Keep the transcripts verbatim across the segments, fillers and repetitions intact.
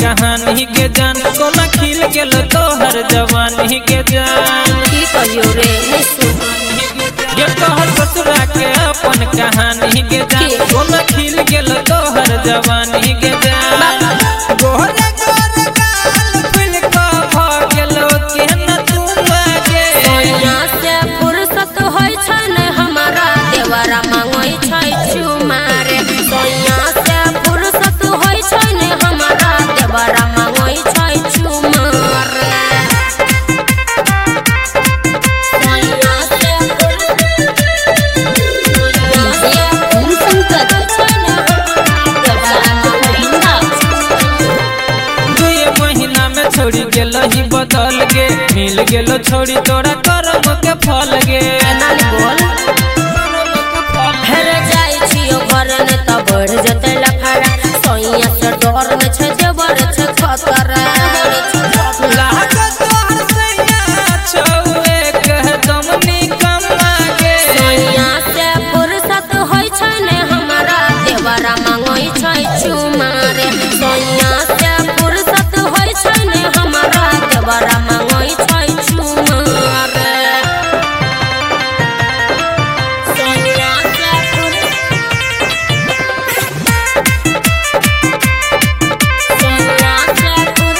कहानी के जान कोना खिल गेल तोहर जवानी के जान की कहियो रे ये तोहर ससुरा के अपन कहानी के जान कोना खिल गेल तोहर जवानी के जान गोरे गोरे गाल फिल का भ गेलो केना तू लागे सोनिया से फुर्सत होय छै ने हमारा देवरा मांगै छै चुमारे सोनिया से फुर्सत होय छै ने हमारा देवरा मांगै छै चुमारे सोनिया से छोड़ी गेल ही बदल गे मिल गेलो छोड़ी तोरा करम के फल गे बोल हेरे जाई छियो घर ने त बढ़ जते लफड़ा सोइया से डर ने छै देवर छै खतरा लाग तोहर सैया छौए कह दमनी कम लागे सोइया से फुर्सत होय छै ने हमारा देवरा मांगै छै चुमारे सोइया से फुर्सत होय छै ने हमारा देवरा मांगै छै चुमारे सोइया से सोइया से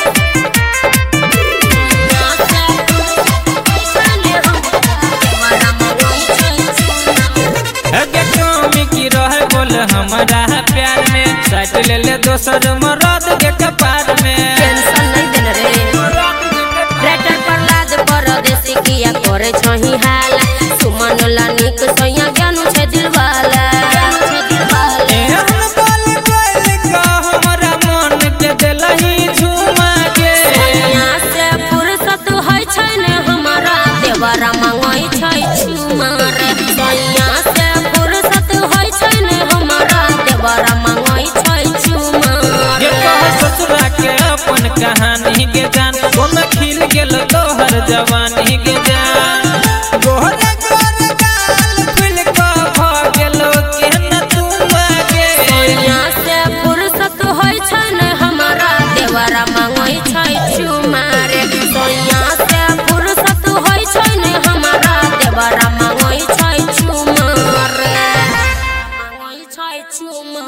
बोल हमारा प्यार में साइड ले ले दोसर मरद के कपार में टेंशन नहीं देन रे रेटर पर लाद परदेसी किया करे छही हाला सुमन ला निक सैया ज्ञानु छै दिलवाला एहन बोल बोल का हमरा मन के देलही झुमा के सोनिया से फुर्सत होय छै ने हमारा देवरा मांगै छै चुमारे सोनिया से फुर्सत होय छै ने हमारा देवरा मांगै छै चुमारे ये तोहर ससुरा के अपन कहानी के जान कोना खिल गेल तोहर जवानी के जान गोरे गोरे गाल फिल का भ गेलो केना तू लागे सोनिया से फुर्सत होय छै ने हमारा देवरा मांगै छै चुमारे सोनिया से फुर्सत होय छै ने हमारा देवरा मांगै छै चुमारे मांगै छै चुमारे।